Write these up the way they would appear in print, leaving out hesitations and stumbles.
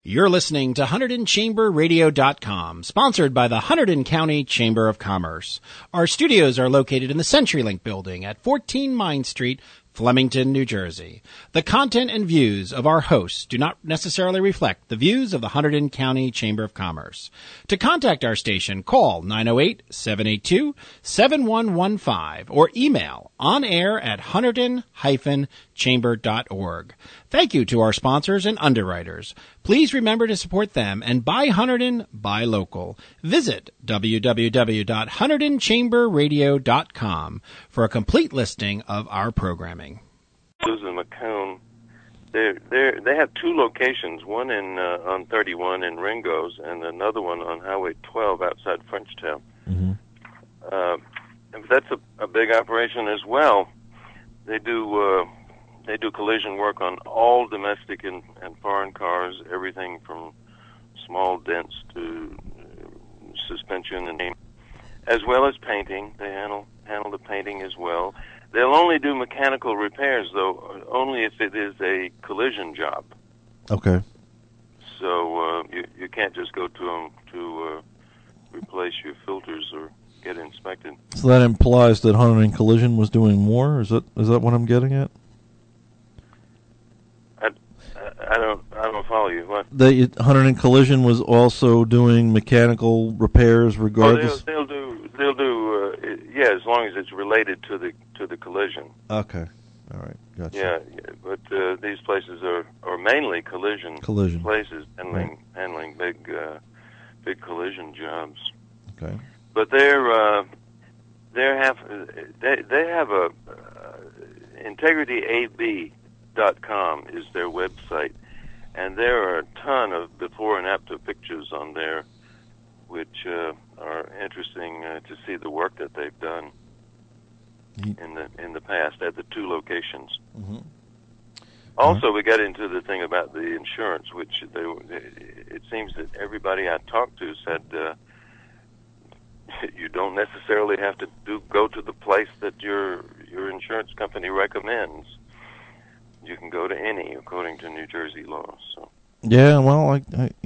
You're listening to HunterdonChamberRadio.com, sponsored by the Hunterdon County Chamber of Commerce. Our studios are located in the CenturyLink building at 14 Mine Street, Flemington, New Jersey. The content and views of our hosts do not necessarily reflect the views of the Hunterdon County Chamber of Commerce. To contact our station, call 908-782-7115 or email onair@hunterdon-chamber.org. Thank you to our sponsors and underwriters. Please remember to support them and buy Hunterdon, buy local. Visit www.HunterdonChamberRadio.com for a complete listing of our programming. Susan McCone, they have two locations, one on 31 in Ringo's and another one on Highway 12 outside Frenchtown. Mm-hmm. That's a big operation as well. They do collision work on all domestic and foreign cars, everything from small dents to suspension, and as well as painting. They handle the painting as well. They'll only do mechanical repairs, though, only if it is a collision job. Okay. So you can't just go to them to replace your filters or get inspected. So that implies that Hunterdon Collision was doing more? Is that what I'm getting at? I don't follow you. What? The Hunterdon Collision was also doing mechanical repairs, regardless. Oh, they'll do yeah, as long as it's related to the collision. Okay, all right, gotcha. Yeah, but these places are mainly collision places, handling big collision jobs. Okay, but they have a IntegrityAB.com is their website, and there are a ton of before and after pictures on there, which are interesting to see the work that they've done in the past at the two locations. Mm-hmm. Also, we got into the thing about the insurance, which it seems that everybody I talked to said you don't necessarily have to go to the place that your insurance company recommends. You can go to any, according to New Jersey law. So. Yeah, well,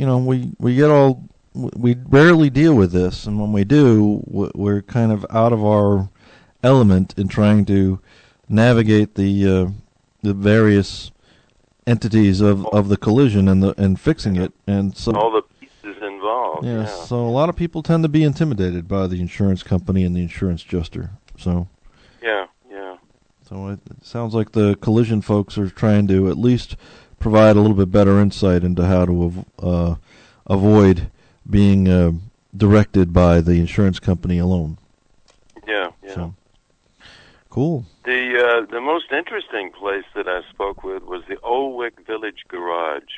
we rarely deal with this, and when we do, we're kind of out of our element in trying to navigate the various entities of the collision and fixing it, and so all the pieces involved. Yeah, so a lot of people tend to be intimidated by the insurance company and the insurance adjuster. So. Yeah. So it sounds like the collision folks are trying to at least provide a little bit better insight into how to avoid being directed by the insurance company alone. Yeah. So, cool. The most interesting place that I spoke with was the Olwick Village Garage.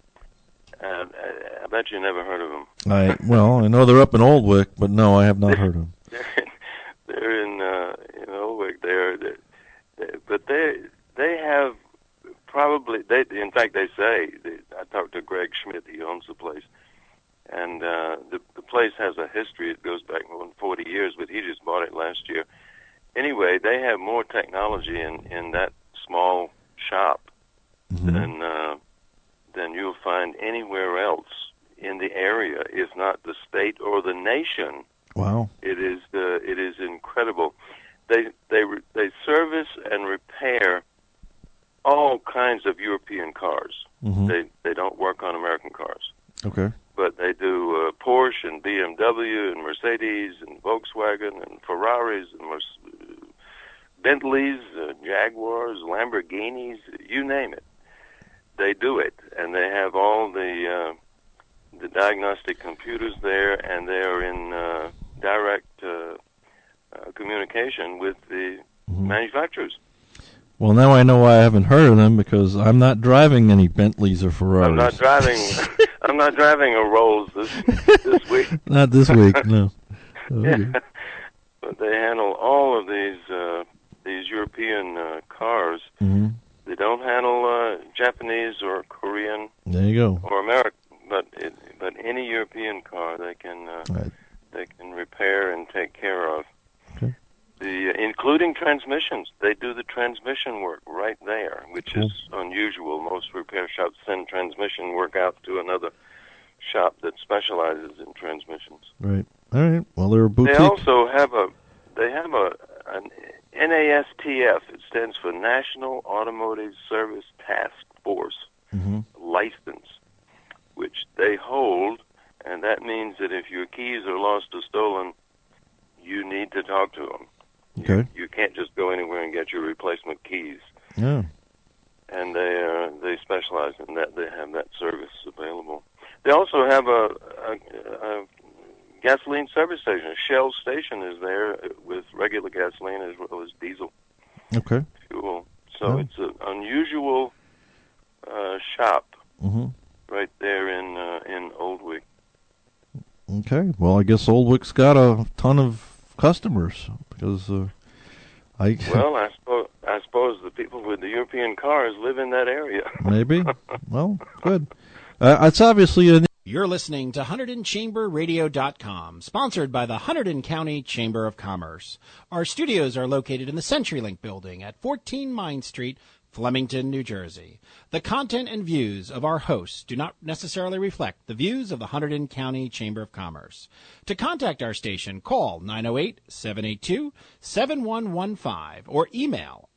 I bet you never heard of them. I know they're up in Oldwick, but no, I have not heard of them. They're in Oldwick. But they have probably, in fact, they say, I talked to Greg Schmidt, he owns the place, and the place has a history. It goes back more than 40 years, but he just bought it last year. Anyway, they have more technology in that small shop mm-hmm. than you'll find anywhere else in the area, if not the state or the nation. Wow. It is incredible. They service and repair all kinds of European cars. Mm-hmm. They don't work on American cars. Okay. But they do Porsche and BMW and Mercedes and Volkswagen and Ferraris and Bentleys, Jaguars, Lamborghinis, you name it. They do it, and they have all the diagnostic computers there, and they are in direct communication with the mm-hmm. manufacturers. Well, now I know why I haven't heard of them, because I'm not driving any Bentleys or Ferraris. I'm not driving a Rolls this week. Not this week, no. Okay. Yeah. But they handle all of these European cars. Mm-hmm. They don't handle Japanese or Korean. There you go. Or American, but any European car they can repair and take care of. Okay. Including transmissions. They do the transmission work right there, which cool. is unusual. most repair shops send transmission work out to another shop that specializes in transmissions. Right. All right. Well, they're a boutique. They also have an NASTF. It stands for National Automotive Service Task Force license, which they hold, and that means that if your keys are lost or stolen, you need to talk to them. Okay. You can't just go anywhere and get your replacement keys. Yeah. And they specialize in that. They have that service available. They also have a gasoline service station. A Shell station is there with regular gasoline as well as diesel fuel. So it's an unusual shop right there in Oldwick. Okay. Well, I guess Oldwick's got a ton of customers because Well, I suppose the people with the European cars live in that area. Maybe. Well, good. It's obviously a... You're listening to HunterdonChamberRadio.com, sponsored by the Hunterdon County Chamber of Commerce. Our studios are located in the CenturyLink building at 14 Mine Street, Flemington, New Jersey. The content and views of our hosts do not necessarily reflect the views of the Hunterdon County Chamber of Commerce. To contact our station, call 908-782-7115 or email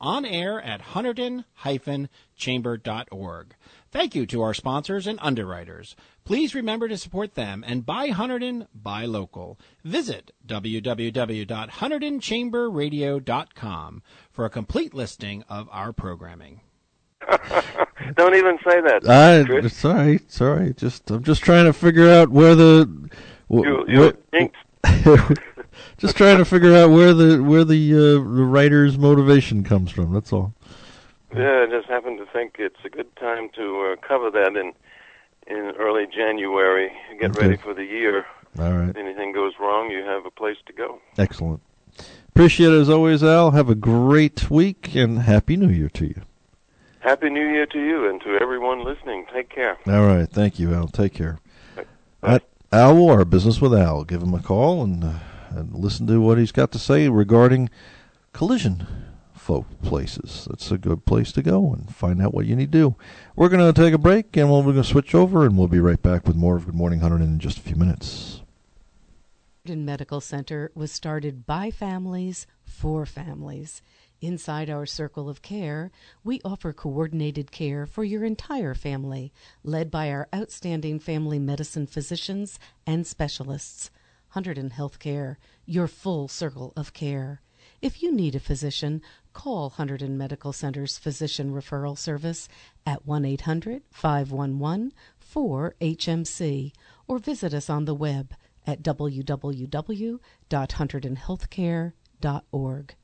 onair@hunterdon-chamber.org. Thank you to our sponsors and underwriters. Please remember to support them and buy Hunterdon, buy local. Visit www.HunterdonChamberRadio.com for a complete listing of our programming. Don't even say that. Sorry. I'm just trying to figure out where the... just trying to figure out where the writer's motivation comes from. That's all. Yeah, I just happen to think it's a good time to cover that in early January. Get ready for the year. All right. If anything goes wrong, you have a place to go. Excellent. Appreciate it as always, Al. Have a great week, and Happy New Year to you. Happy New Year to you and to everyone listening. Take care. All right. Thank you, Al. Take care. Bye. Al War, Business with Al. Give him a call and listen to what he's got to say regarding collision places. That's a good place to go and find out what you need to do. We're going to take a break, and we're going to switch over, and we'll be right back with more of Good Morning Hunterdon in just a few minutes. Hunterdon Medical Center was started by families for families. Inside our circle of care, we offer coordinated care for your entire family, led by our outstanding family medicine physicians and specialists. Hunterdon Healthcare, your full circle of care. If you need a physician, call Hunterdon Medical Center's Physician Referral Service at 1-800-511-4HMC or visit us on the web at www.hunterdonhealthcare.org.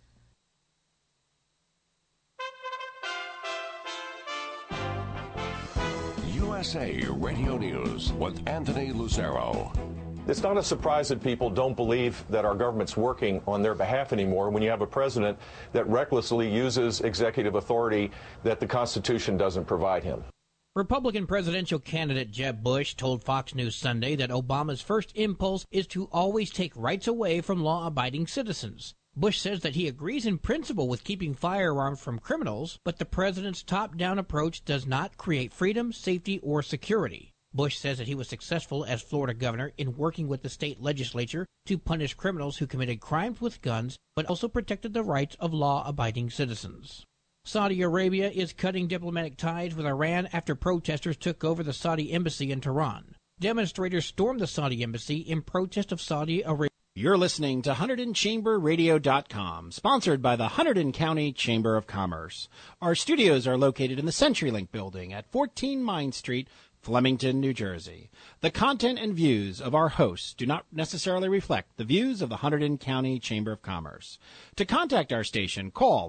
USA Radio News with Anthony Lucero. It's not a surprise that people don't believe that our government's working on their behalf anymore when you have a president that recklessly uses executive authority that the Constitution doesn't provide him. Republican presidential candidate Jeb Bush told Fox News Sunday that Obama's first impulse is to always take rights away from law-abiding citizens. Bush says that he agrees in principle with keeping firearms from criminals, but the president's top-down approach does not create freedom, safety, or security. Bush says that he was successful as Florida governor in working with the state legislature to punish criminals who committed crimes with guns, but also protected the rights of law-abiding citizens. Saudi Arabia is cutting diplomatic ties with Iran after protesters took over the Saudi embassy in Tehran. Demonstrators stormed the Saudi embassy in protest of Saudi Arabia. You're listening to HunterdonChamberRadio.com, sponsored by the Hunterdon County Chamber of Commerce. Our studios are located in the CenturyLink building at 14 Mine Street, Flemington, New Jersey. The content and views of our hosts do not necessarily reflect the views of the Hunterdon County Chamber of Commerce. To contact our station, call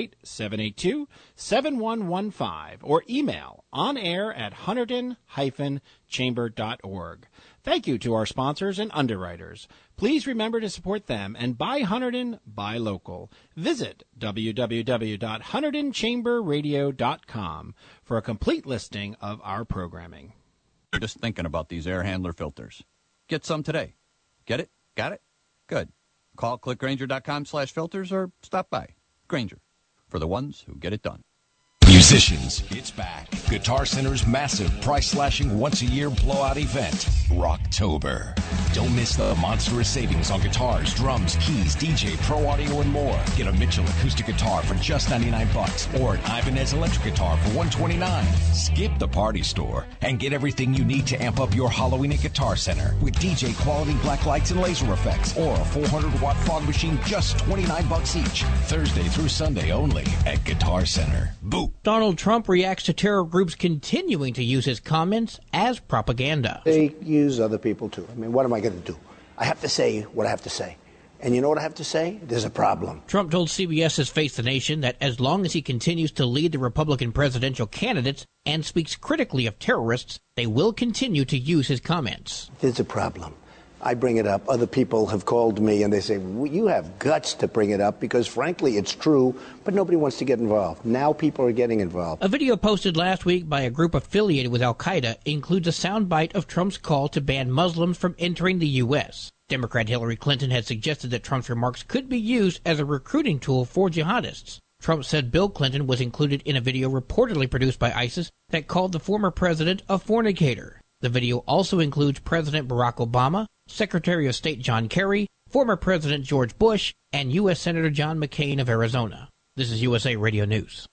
908-782-7115 or email onair@hunterdon-chamber.org. Thank you to our sponsors and underwriters. Please remember to support them and buy Hunterdon, buy local. Visit www.HunterdonChamberRadio.com for a complete listing of our programming. Just thinking about these air handler filters. Get some today. Get it? Got it? Good. Call clickgranger.com/filters or stop by. Granger, for the ones who get it done. Musicians, it's back. Guitar Center's massive price-slashing once-a-year blowout event, Rocktober. Don't miss the monstrous savings on guitars, drums, keys, DJ, pro audio, and more. Get a Mitchell acoustic guitar for just $99 or an Ibanez electric guitar for $129. Skip the party store and get everything you need to amp up your Halloween at Guitar Center with DJ quality black lights and laser effects or a 400-watt fog machine just $29 each. Thursday through Sunday only at Guitar Center. Boo! Donald Trump reacts to terror groups continuing to use his comments as propaganda. They use other people too. I mean, what am I going to do? I have to say what I have to say. And you know what I have to say? There's a problem. Trump told CBS's Face the Nation that as long as he continues to lead the Republican presidential candidates and speaks critically of terrorists, they will continue to use his comments. There's a problem. I bring it up. Other people have called me and they say, well, you have guts to bring it up because, frankly, it's true, but nobody wants to get involved. Now people are getting involved. A video posted last week by a group affiliated with al-Qaeda includes a soundbite of Trump's call to ban Muslims from entering the U.S. Democrat Hillary Clinton had suggested that Trump's remarks could be used as a recruiting tool for jihadists. Trump said Bill Clinton was included in a video reportedly produced by ISIS that called the former president a fornicator. The video also includes President Barack Obama, Secretary of State John Kerry, former President George Bush, and U.S. Senator John McCain of Arizona. This is USA Radio News.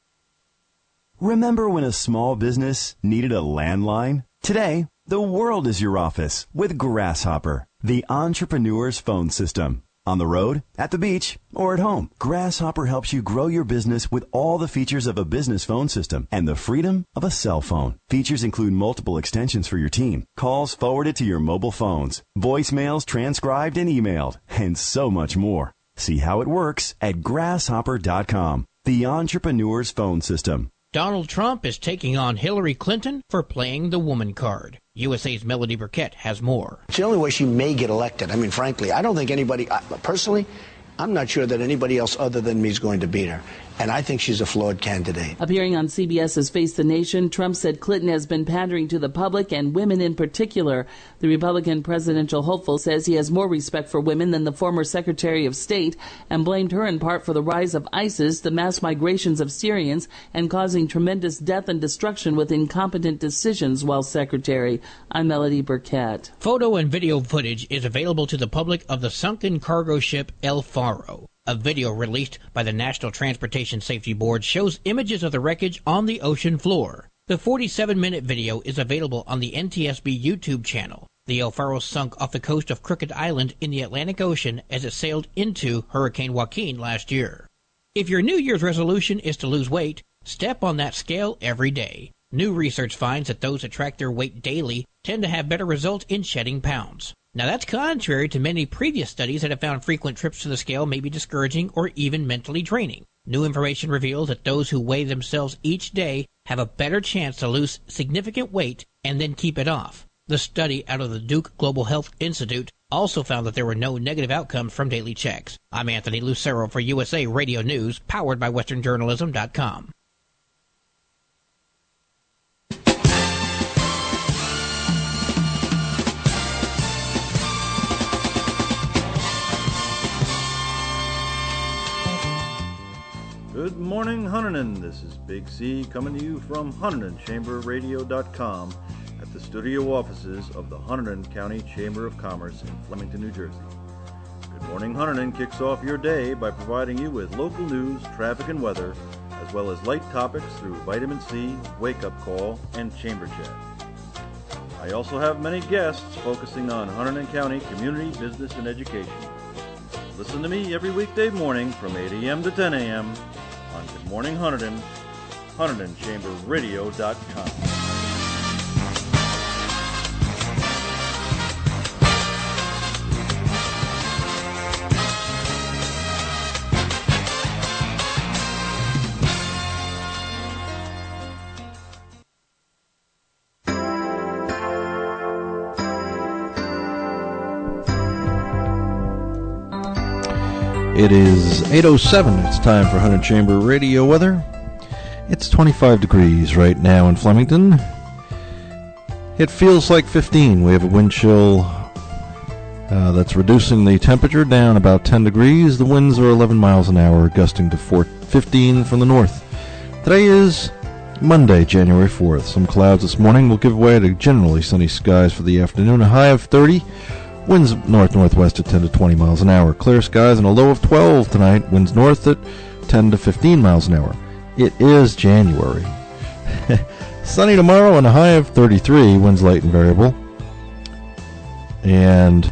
Remember when a small business needed a landline? Today, the world is your office with Grasshopper, the entrepreneur's phone system. On the road, at the beach, or at home, Grasshopper helps you grow your business with all the features of a business phone system and the freedom of a cell phone. Features include multiple extensions for your team, calls forwarded to your mobile phones, voicemails transcribed and emailed, and so much more. See how it works at grasshopper.com, the entrepreneur's phone system. Donald Trump is taking on Hillary Clinton for playing the woman card. USA's Melody Burkett has more. It's the only way she may get elected. I mean, frankly, I don't think anybody, personally, I'm not sure that anybody else other than me is going to beat her. And I think she's a flawed candidate. Appearing on CBS's Face the Nation, Trump said Clinton has been pandering to the public and women in particular. The Republican presidential hopeful says he has more respect for women than the former Secretary of State and blamed her in part for the rise of ISIS, the mass migrations of Syrians, and causing tremendous death and destruction with incompetent decisions while Secretary. I'm Melody Burkett. Photo and video footage is available to the public of the sunken cargo ship El Faro. A video released by the National Transportation Safety Board shows images of the wreckage on the ocean floor. The 47-minute video is available on the NTSB YouTube channel. The El Faro sunk off the coast of Crooked Island in the Atlantic Ocean as it sailed into Hurricane Joaquin last year. If your New Year's resolution is to lose weight, step on that scale every day. New research finds that those that track their weight daily tend to have better results in shedding pounds. Now that's contrary to many previous studies that have found frequent trips to the scale may be discouraging or even mentally draining. New information reveals that those who weigh themselves each day have a better chance to lose significant weight and then keep it off. The study out of the Duke Global Health Institute also found that there were no negative outcomes from daily checks. I'm Anthony Lucero for USA Radio News, powered by WesternJournalism.com. Good morning, Huntington. This is Big C coming to you from HuntingtonChamberRadio.com at the studio offices of the Hunterdon County Chamber of Commerce in Flemington, New Jersey. Good Morning Hunterdon kicks off your day by providing you with local news, traffic, and weather, as well as light topics through Vitamin C, Wake Up Call, and Chamber Chat. I also have many guests focusing on Hunterdon County community, business, and education. Listen to me every weekday morning from 8 a.m. to 10 a.m. on Good Morning Hunterdon, HuntingtonChamberRadio.com. It is 8:07. It's time for Hunterdon Chamber Radio weather. It's 25 degrees right now in Flemington. It feels like 15. We have a wind chill that's reducing the temperature down about 10 degrees. The winds are 11 miles an hour, gusting to 15 from the north. Today is Monday, January 4th. Some clouds this morning will give way to generally sunny skies for the afternoon. A high of 30. Winds north-northwest at 10 to 20 miles an hour. Clear skies and a low of 12 tonight. Winds north at 10 to 15 miles an hour. It is January. Sunny tomorrow and a high of 33. Winds light and variable. And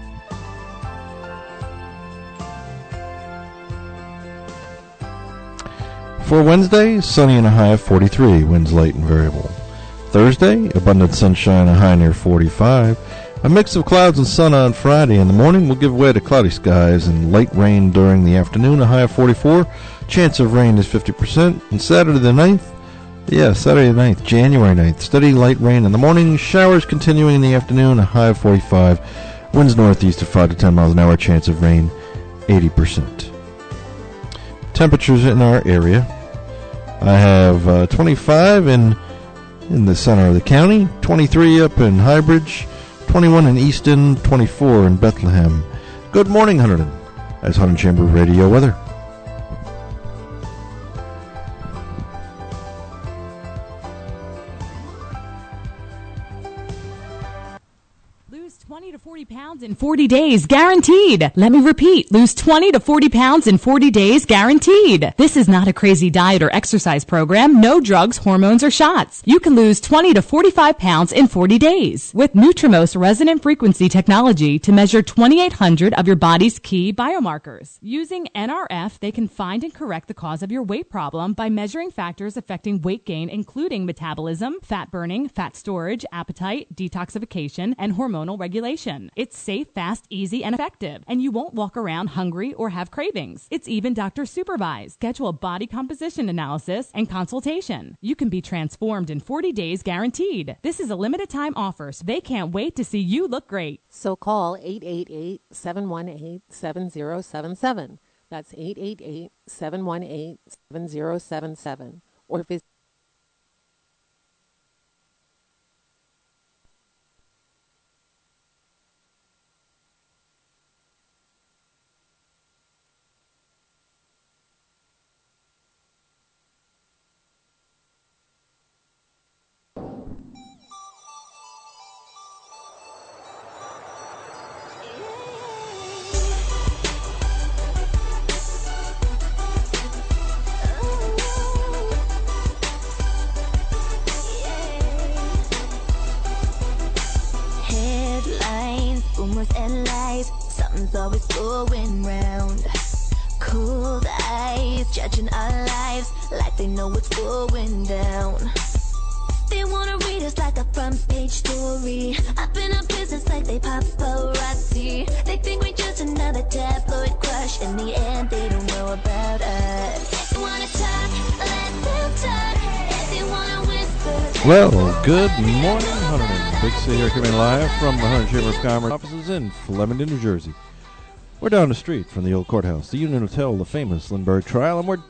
for Wednesday, sunny and a high of 43. Winds light and variable. Thursday, abundant sunshine, a high near 45. A mix of clouds and sun on Friday in the morning will give way to cloudy skies and light rain during the afternoon, a high of 44. Chance of rain is 50%. And Saturday the 9th, January 9th. Steady light rain in the morning, showers continuing in the afternoon, a high of 45. Winds northeast at 5 to 10 miles an hour, chance of rain 80%. Temperatures in our area. I have 25 in the center of the county, 23 up in Highbridge, 21 in Easton, 24 in Bethlehem. Good morning, Hunterdon. That's Hunterdon Chamber Radio weather. Lose 20 to 40 pounds in 40 days, guaranteed. Let me repeat. Lose 20 to 40 pounds in 40 days, guaranteed. This is not a crazy diet or exercise program. No drugs, hormones, or shots. You can lose 20 to 45 pounds in 40 days with Nutrimos resonant frequency technology to measure 2,800 of your body's key biomarkers. Using NRF, they can find and correct the cause of your weight problem by measuring factors affecting weight gain, including metabolism, fat burning, fat storage, appetite, detoxification, and hormonal regulation. It's safe, fast, easy, and effective, and you won't walk around hungry or have cravings. It's even doctor supervised. Schedule a body composition analysis and consultation. You can be transformed in 40 days guaranteed. This is a limited time offer, so they can't wait to see you look great. So call 888-718-7077. That's 888-718-7077. Or visit and lies, something's always going round. Cold eyes, judging our lives like they know what's going down. They wanna read us like a front page story, up in our business like they paparazzi. They think we're just another tabloid crush. In the end, they don't know about us. If they wanna talk, let them talk. If they wanna whisper. Well, good morning, Hunterdon. Big C here, coming live from the Hunterdon Chamber of Commerce offices in Flemington, New Jersey. We're down the street from the old courthouse, the Union Hotel, the famous Lindbergh trial, and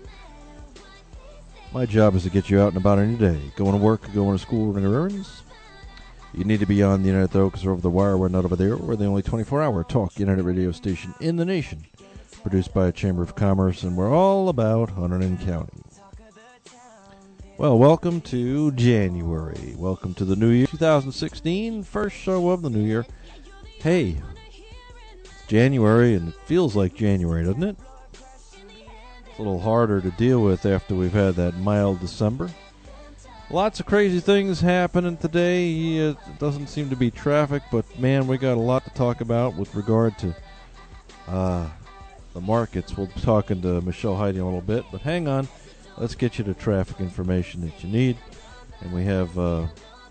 my job is to get you out and about in your day. Going to work, going to school, running errands. You need to be on the internet, though, because over the wire, we're not over there. We're the only 24-hour talk internet radio station in the nation, produced by a Chamber of Commerce, and we're all about Hunterdon County. Well, welcome to January. Welcome to the new year, 2016, first show of the new year. Hey, it's January, and it feels like January, doesn't it? It's a little harder to deal with after we've had that mild December. Lots of crazy things happening today. It doesn't seem to be traffic, but, man, we got a lot to talk about with regard to the markets. We'll be talking to Michelle Heidi in a little bit, but hang on. Let's get you the traffic information that you need. And we have a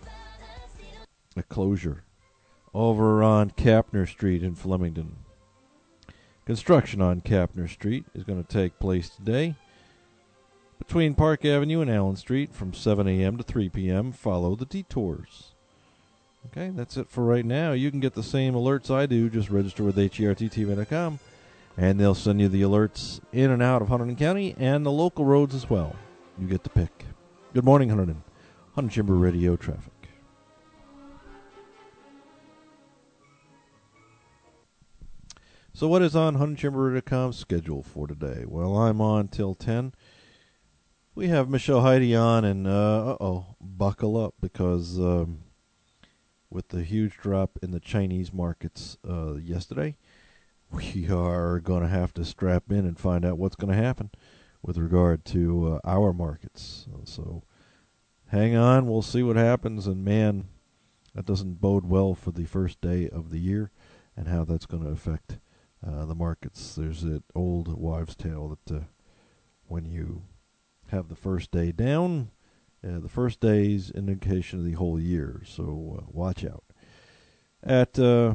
closure over on Kapner Street in Flemington. Construction on Kapner Street is going to take place today between Park Avenue and Allen Street from 7 a.m. to 3 p.m. Follow the detours. Okay, that's it for right now. You can get the same alerts I do. Just register with HERTTV.com. And they'll send you the alerts in and out of Hunterdon County and the local roads as well. You get to pick. Good morning, Hunterdon. Hunterdon Chamber Radio traffic. So what is on HunterdonChamber.com's schedule for today? Well, I'm on till 10. We have Michelle Heidi on, and buckle up, because with the huge drop in the Chinese markets yesterday, we are going to have to strap in and find out what's going to happen with regard to our markets. So hang on, we'll see what happens, and man, that doesn't bode well for the first day of the year and how that's going to affect the markets. There's that old wives' tale that when you have the first day down, the first day's indication of the whole year, so watch out. At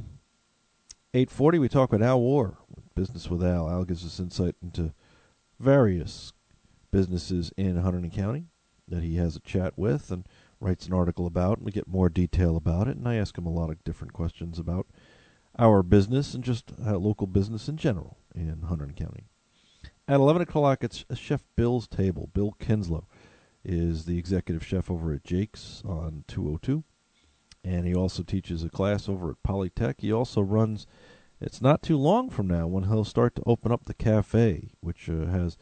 8:40, we talk with Al War, Business with Al. Al gives us insight into various businesses in Hunterdon County that he has a chat with and writes an article about, and we get more detail about it, and I ask him a lot of different questions about our business and just local business in general in Hunterdon County. At 11 o'clock, it's Chef Bill's Table. Bill Kinslow is the executive chef over at Jake's on 202, and he also teaches a class over at Polytech. He also runs, it's not too long from now when he'll start to open up the cafe, which has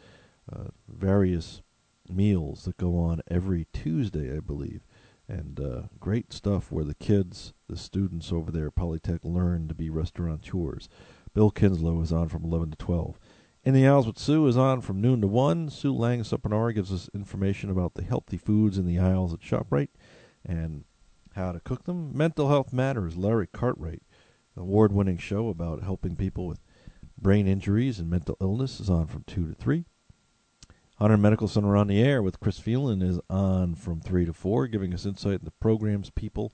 various meals that go on every Tuesday, I believe, and great stuff where the kids, the students over there at Polytech, learn to be restaurateurs. Bill Kinslow is on from 11 to 12. In the Aisles with Sue is on from noon to 1. Sue Lang-Supernara gives us information about the healthy foods in the aisles at ShopRite and how to cook them. Mental Health Matters, Larry Cartwright, award-winning show about helping people with brain injuries and mental illness, is on from 2 to 3. Hunterdon Medical Center on the Air with Chris Phelan is on from 3 to 4, giving us insight into programs, people,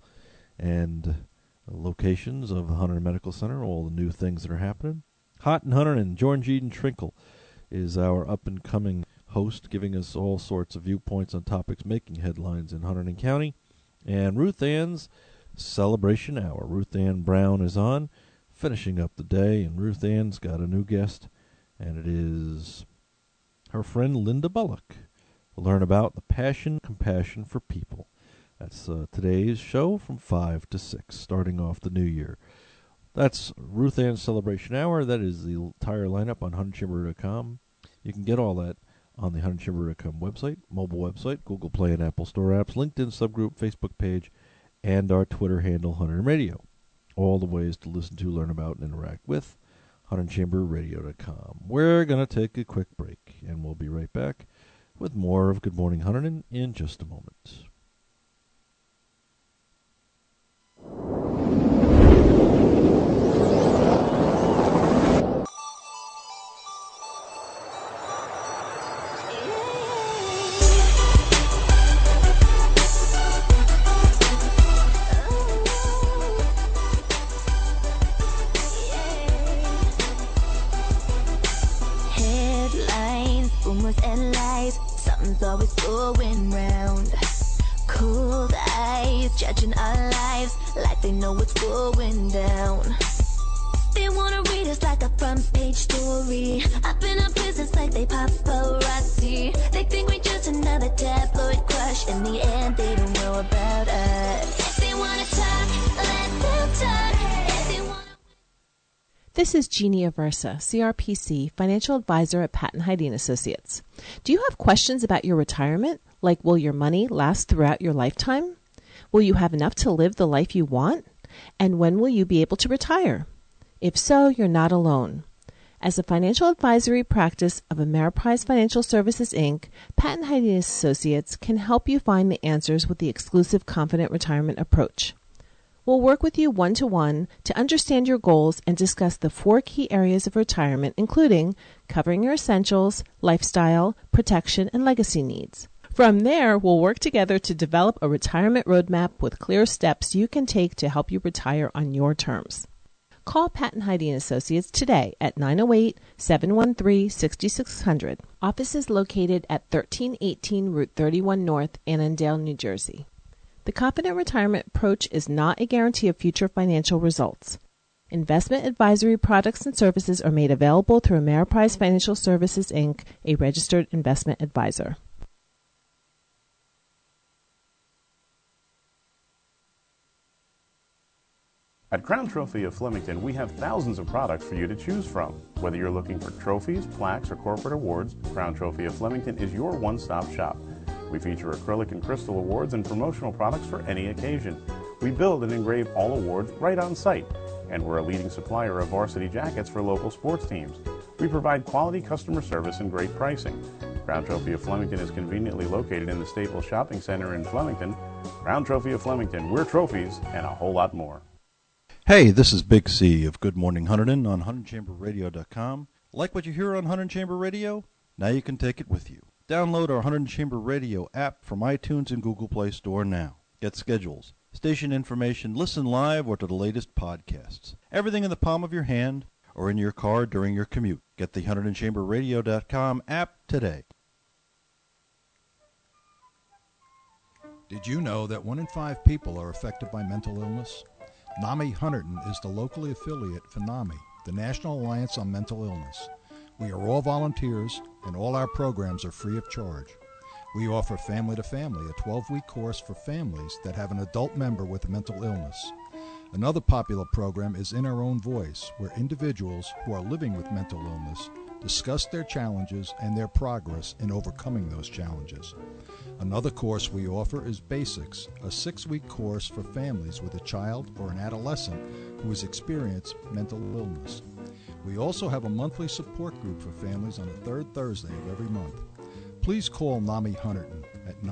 and locations of the Hunterdon Medical Center, all the new things that are happening. Hot in Hunterdon, George Eden Trinkle is our up-and-coming host, giving us all sorts of viewpoints on topics making headlines in Hunterdon County. And Ruth Ann's Celebration Hour. Ruth Ann Brown is on, finishing up the day, and Ruth Ann's got a new guest, and it is her friend Linda Bullock. We'll learn about the passion, compassion for people. That's today's show from 5 to 6, starting off the new year. That's Ruth Ann's Celebration Hour. That is the entire lineup on HunterdonChamber.com. You can get all that on the HunterdonChamber.com website, mobile website, Google Play and Apple Store apps, LinkedIn subgroup, Facebook page, and our Twitter handle, Hunterdon Radio. All the ways to listen to, learn about, and interact with HunterdonChamberRadio.com. We're going to take a quick break, and we'll be right back with more of Good Morning Hunterdon in just a moment. And lies, something's always going round. Cold eyes, judging our lives like they know what's going down. They wanna read us like a front page story, up in our business like they paparazzi. They think we're just another tabloid crush. In the end, they don't know about us. If they wanna talk, let them talk. If they wanna... This is Jeannie Aversa, CRPC, Financial Advisor at Patton Heide & Associates. Do you have questions about your retirement, like will your money last throughout your lifetime? Will you have enough to live the life you want? And when will you be able to retire? If so, you're not alone. As a financial advisory practice of Ameriprise Financial Services, Inc., Patton Heide & Associates can help you find the answers with the exclusive Confident Retirement approach. We'll work with you one-to-one to understand your goals and discuss the 4 key areas of retirement, including covering your essentials, lifestyle, protection, and legacy needs. From there, we'll work together to develop a retirement roadmap with clear steps you can take to help you retire on your terms. Call Patton Heide & Associates today at 908-713-6600. Office is located at 1318 Route 31 North, Annandale, New Jersey. The Confident Retirement approach is not a guarantee of future financial results. Investment advisory products and services are made available through Ameriprise Financial Services, Inc., a registered investment advisor. At Crown Trophy of Flemington, we have thousands of products for you to choose from. Whether you're looking for trophies, plaques, or corporate awards, Crown Trophy of Flemington is your one-stop shop. We feature acrylic and crystal awards and promotional products for any occasion. We build and engrave all awards right on site, and we're a leading supplier of varsity jackets for local sports teams. We provide quality customer service and great pricing. Crown Trophy of Flemington is conveniently located in the Staples Shopping Center in Flemington. Crown Trophy of Flemington, we're trophies and a whole lot more. Hey, this is Big C of Good Morning Hunterdon on HunterdonChamberRadio.com. Like what you hear on Hunterdon Chamber Radio? Now you can take it with you. Download our Hunterdon Chamber Radio app from iTunes and Google Play Store now. Get schedules, station information, listen live, or to the latest podcasts. Everything in the palm of your hand or in your car during your commute. Get the HunterdonChamberRadio.com app today. Did you know that 1 in 5 people are affected by mental illness? NAMI Hunterdon is the locally affiliate for NAMI, the National Alliance on Mental Illness. We are all volunteers, and all our programs are free of charge. We offer Family to Family, a 12-week course for families that have an adult member with a mental illness. Another popular program is In Our Own Voice, where individuals who are living with mental illness discuss their challenges and their progress in overcoming those challenges. Another course we offer is Basics, a 6-week course for families with a child or an adolescent who has experienced mental illness. We also have a monthly support group for families on the third Thursday of every month. Please call NAMI Hunterdon at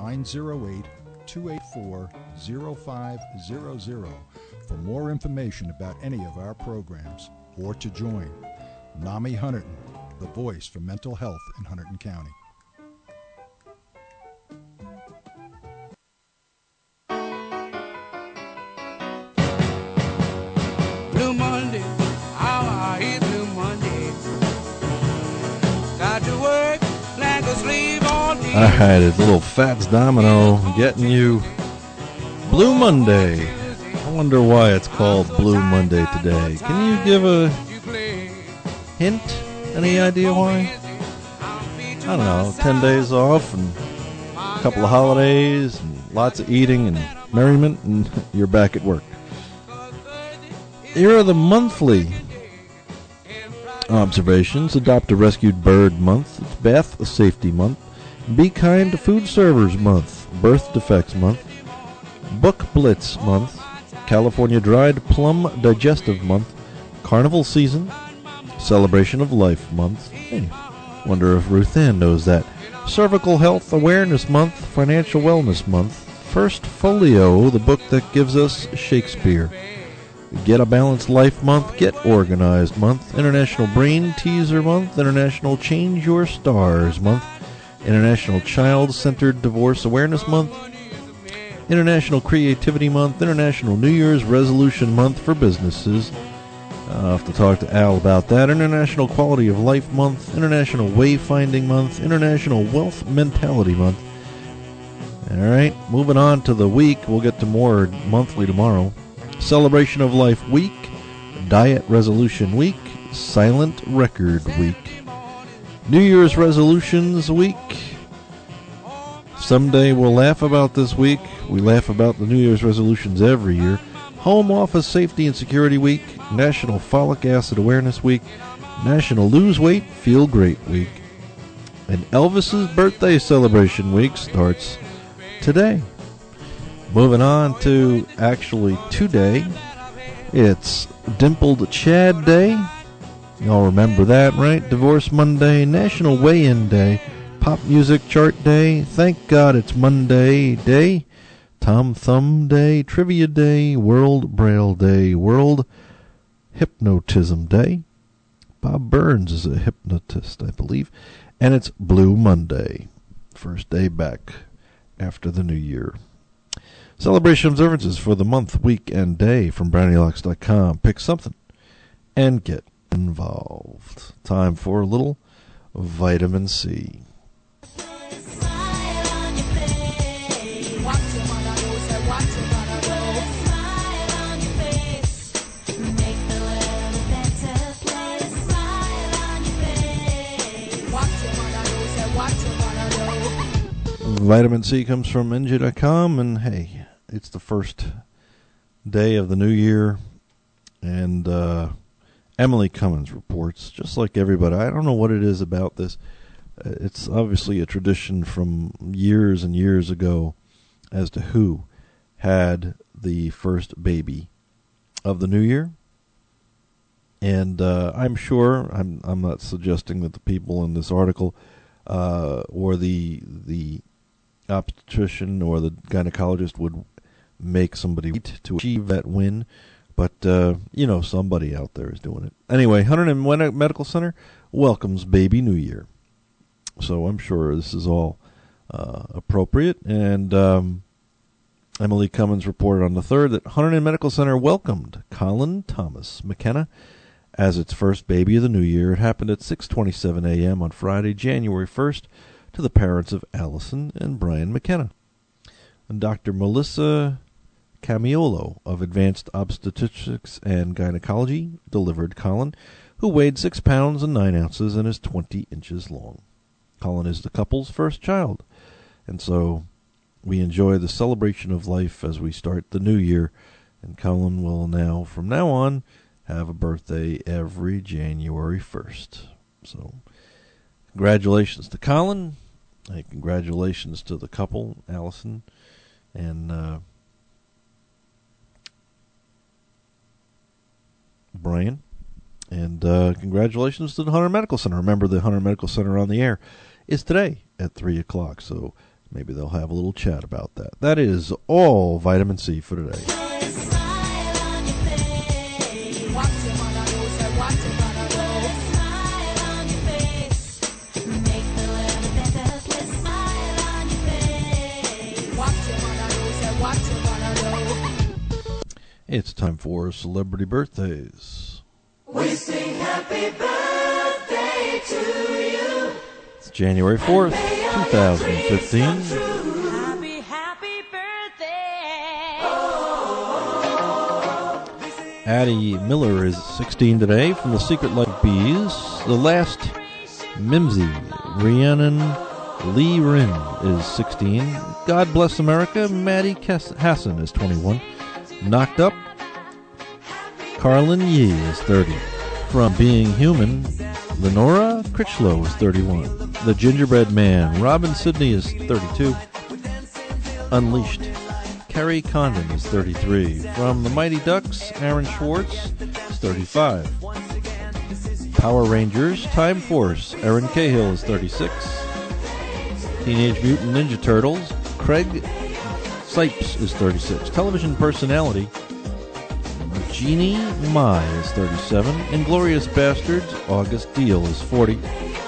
908-284-0500 for more information about any of our programs or to join. NAMI Hunterdon, the voice for mental health in Hunterdon County. Blue Monday, how I hate Blue Monday. Got to work like a slave all day. All right, it's little Fats Domino getting you Blue Monday. I wonder why it's called Blue Monday today. Can you give a hint? Any idea why? I don't know, 10 days off and a couple of holidays and lots of eating and merriment, and you're back at work. Here are the monthly observations. Adopt a Rescued Bird Month. It's Bath Safety Month. Be Kind to Food Servers Month. Birth Defects Month. Book Blitz Month. California Dried Plum Digestive Month. Carnival Season. Celebration of Life Month. Hey, wonder if Ruth Ann knows that. Cervical Health Awareness Month. Financial Wellness Month. First Folio, the book that gives us Shakespeare. Get a Balanced Life Month. Get Organized Month. International Brain Teaser Month. International Change Your Stars Month. International Child-Centered Divorce Awareness Month. International Creativity Month. International New Year's Resolution Month for businesses. I'll have to talk to Al about that. International Quality of Life Month. International Wayfinding Month. International Wealth Mentality Month. All right, moving on to the week. We'll get to more monthly tomorrow. Celebration of Life Week. Diet Resolution Week. Silent Record Week. New Year's Resolutions Week. Someday we'll laugh about this week. We laugh about the New Year's resolutions every year. Home Office Safety and Security Week. National Folic Acid Awareness Week. National Lose Weight, Feel Great Week. And Elvis's Birthday Celebration Week starts today. Moving on to actually today. It's Dimpled Chad Day. Y'all remember that, right? Divorce Monday, National Weigh-In Day, Pop Music Chart Day, Thank God It's Monday Day, Tom Thumb Day, Trivia Day, World Braille Day, World Hypnotism Day. Bob Burns is a hypnotist, I believe. And it's Blue Monday, first day back after the new year. Celebration observances for the month, week, and day from BrownieLocks.com. Pick something and get involved. Time for a little vitamin C. Vitamin C comes from NJ.com, and hey, it's the first day of the new year. And Emily Cummins reports, just like everybody. I don't know what it is about this. It's obviously a tradition from years and years ago as to who had the first baby of the new year. And I'm sure, I'm not suggesting that the people in this article or the obstetrician or the gynecologist would make somebody to achieve that win, but somebody out there is doing it. Anyway, Hunterdon Medical Center welcomes Baby New Year. So I'm sure this is all appropriate. And Emily Cummins reported on the 3rd that Hunterdon Medical Center welcomed Colin Thomas McKenna as its first baby of the new year. It happened at 6:27 a.m. on Friday, January 1st, to the parents of Allison and Brian McKenna. And Dr. Melissa Camiolo of Advanced Obstetrics and Gynecology delivered Colin, who weighed 6 pounds and 9 ounces and is 20 inches long. Colin is the couple's first child, and so we enjoy the celebration of life as we start the new year, and Colin will now, from now on, have a birthday every January 1st. So, congratulations to Colin, and congratulations to the couple, Allison and Brian, and congratulations to the Hunter Medical Center. Remember, the Hunter Medical Center on the air is today at 3 o'clock, so maybe they'll have a little chat about that. That is all Vitamin C for today. It's time for Celebrity Birthdays. We sing happy birthday to you. It's January 4th, 2015. Happy birthday. Addie Miller is 16 today from The Secret Life Bees. The Last Mimsy, Rhiannon Lee Rin, is 16. God Bless America, Maddie Hassan is 21. Knocked Up, Carlin Yee is 30. From Being Human, Lenora Critchlow is 31. The Gingerbread Man, Robin Sidney is 32. Unleashed, Carrie Condon is 33. From The Mighty Ducks, Aaron Schwartz is 35. Power Rangers, Time Force, Erin Cahill is 36. Teenage Mutant Ninja Turtles, Craig Sipes is 36. Television personality, Jeannie Mai is 37. Inglourious Bastards, August Deal is 40.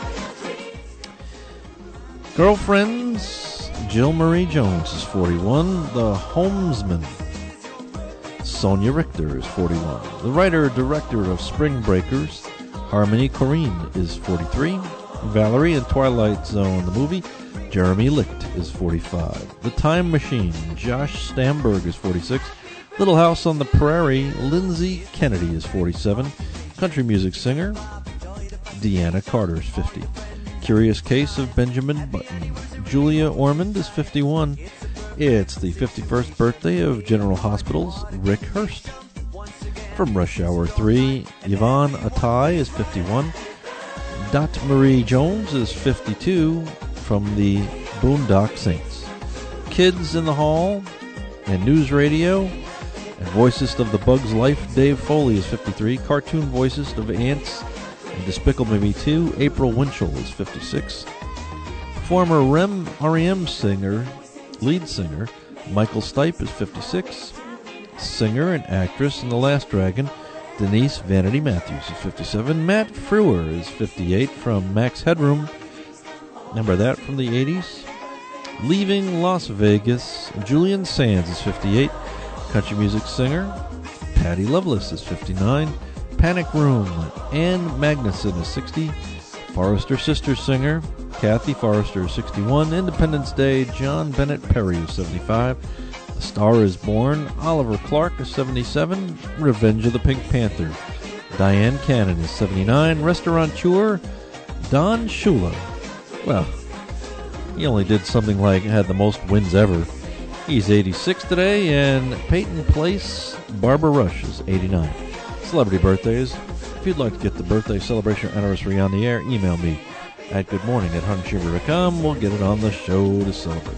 Girlfriends, Jill Marie Jones is 41. The Homesman, Sonia Richter is 41. The writer-director of Spring Breakers, Harmony Korine is 43. Valerie in Twilight Zone, the movie, Jeremy Licht is 45. The Time Machine, Josh Stamberg is 46. Little House on the Prairie, Lindsay Kennedy is 47. Country music singer, Deanna Carter is 50. Curious Case of Benjamin Button, Julia Ormond is 51. It's the 51st birthday of General Hospital's Rick Hurst. From Rush Hour 3, Yvonne Attai is 51. Dot Marie Jones is 52. From the Boondock Saints. Kids in the Hall and News Radio and voicist of The Bug's Life, Dave Foley is 53. Cartoon voicist of Ants and Despicable Me 2, April Winchell is 56. Former REM singer, lead singer, Michael Stipe is 56. Singer and actress in The Last Dragon, Denise Vanity Matthews is 57. Matt Frewer is 58 from Max Headroom. Remember that from the 80s? Leaving Las Vegas, Julian Sands is 58. Country music singer, Patty Loveless is 59. Panic Room, Ann Magnuson is 60. Forrester Sisters singer, Kathy Forrester is 61. Independence Day, John Bennett Perry is 75. A Star is Born, Oliver Clark is 77. Revenge of the Pink Panther, Diane Cannon is 79. Restaurateur, Don Shula. Well, he only did something like had the most wins ever. He's 86 today, and Peyton Place, Barbara Rush is 89. celebrity birthdays. If you'd like to get the birthday celebration or anniversary on the air, email me at goodmorning@huntandchamber.com. We'll get it on the show to celebrate.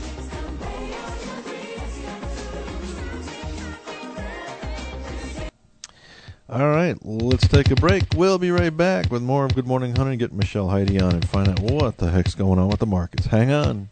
All right, let's take a break. We'll be right back with more of Good Morning Hunting. Get Michelle Heide on and find out what the heck's going on with the markets. Hang on.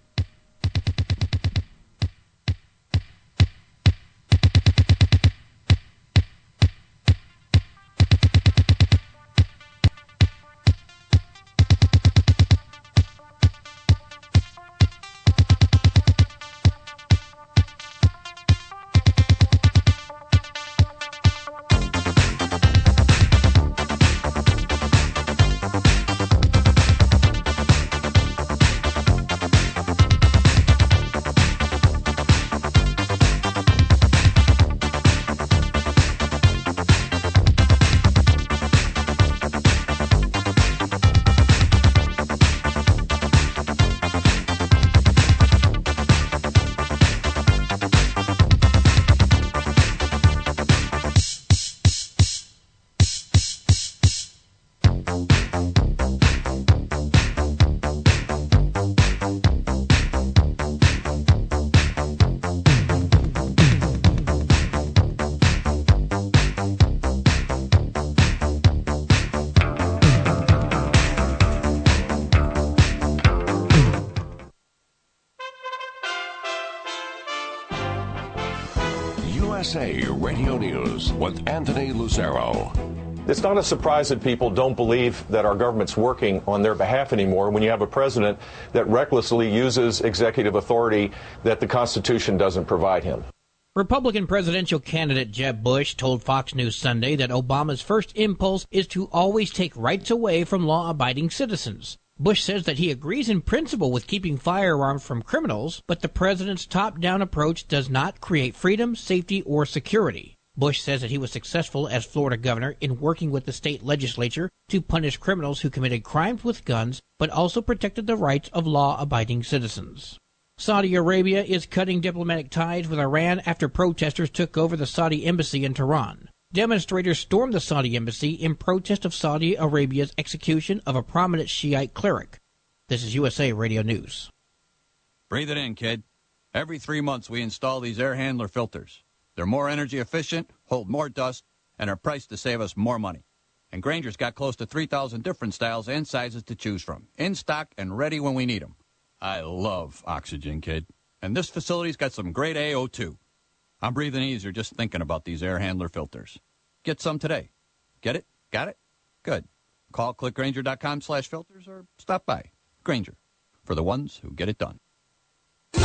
USA Radio News with Anthony Lucero. It's not a surprise that people don't believe that our government's working on their behalf anymore when you have a president that recklessly uses executive authority that the Constitution doesn't provide him. Republican presidential candidate Jeb Bush told Fox News Sunday that Obama's first impulse is to always take rights away from law-abiding citizens. Bush says that he agrees in principle with keeping firearms from criminals, but the president's top-down approach does not create freedom, safety, or security. Bush says that he was successful as Florida governor in working with the state legislature to punish criminals who committed crimes with guns, but also protected the rights of law-abiding citizens. Saudi Arabia is cutting diplomatic ties with Iran after protesters took over the Saudi embassy in Tehran. Demonstrators stormed the Saudi embassy in protest of Saudi Arabia's execution of a prominent Shiite cleric. This is USA Radio News. Breathe it in, kid. Every 3 months we install these air handler filters. They're more energy efficient, hold more dust, and are priced to save us more money. And Grainger's got close to 3,000 different styles and sizes to choose from, in stock and ready when we need them. I love oxygen, kid. And this facility's got some great AO, too. I'm breathing easier just thinking about these air handler filters. Get some today. Get it? Got it? Good. Call clickgrainger.com/filters or stop by. Grainger, for the ones who get it done. All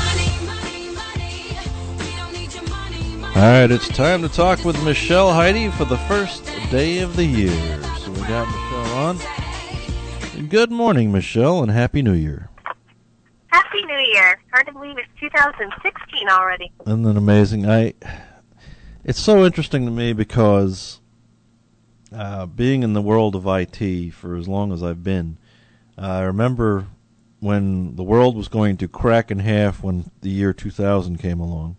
right, it's time to talk with Michelle Heide for the first day of the year. So we got Michelle on. Good morning, Michelle, and Happy New Year. Happy New Year. Hard to believe it's 2016 already. Isn't that amazing? It's so interesting to me because being in the world of IT for as long as I've been, I remember when the world was going to crack in half when the year 2000 came along.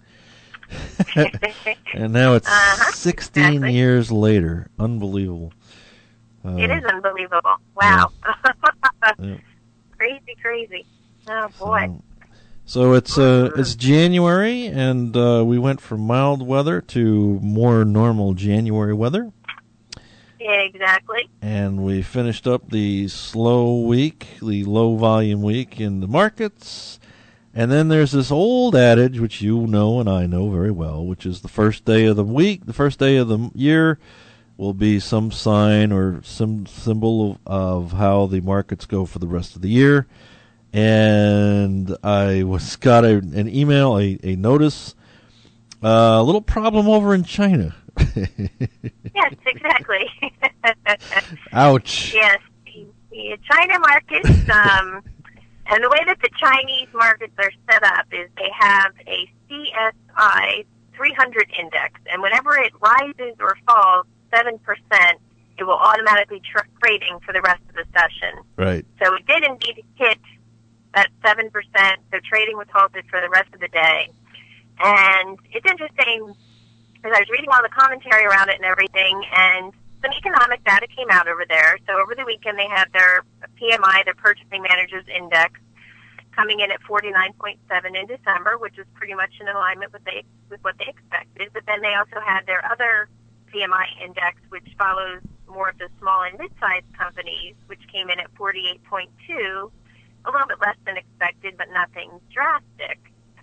And now it's 16 years later. Unbelievable. It is unbelievable. Wow. Yeah. Crazy. Oh, boy. So it's January, and we went from mild weather to more normal January weather. Yeah, exactly. And we finished up the slow week, the low-volume week in the markets. And then there's this old adage, which you know and I know very well, which is the first day of the week, the first day of the year will be some sign or some symbol of how the markets go for the rest of the year. And I got an email, a notice, a little problem over in China. Yes, exactly. Ouch. Yes, the China markets, and the way that the Chinese markets are set up is they have a CSI 300 index, and whenever it rises or falls 7%, it will automatically trading for the rest of the session. Right. So it did indeed hit that 7%, so trading was halted for the rest of the day. And it's interesting, because I was reading all the commentary around it and everything, and some economic data came out over there. So over the weekend, they had their PMI, their Purchasing Managers Index, coming in at 49.7 in December, which is pretty much in alignment with what they expected. But then they also had their other PMI index, which follows more of the small and mid-sized companies, which came in at 48.2, a little bit less than expected, but nothing drastic.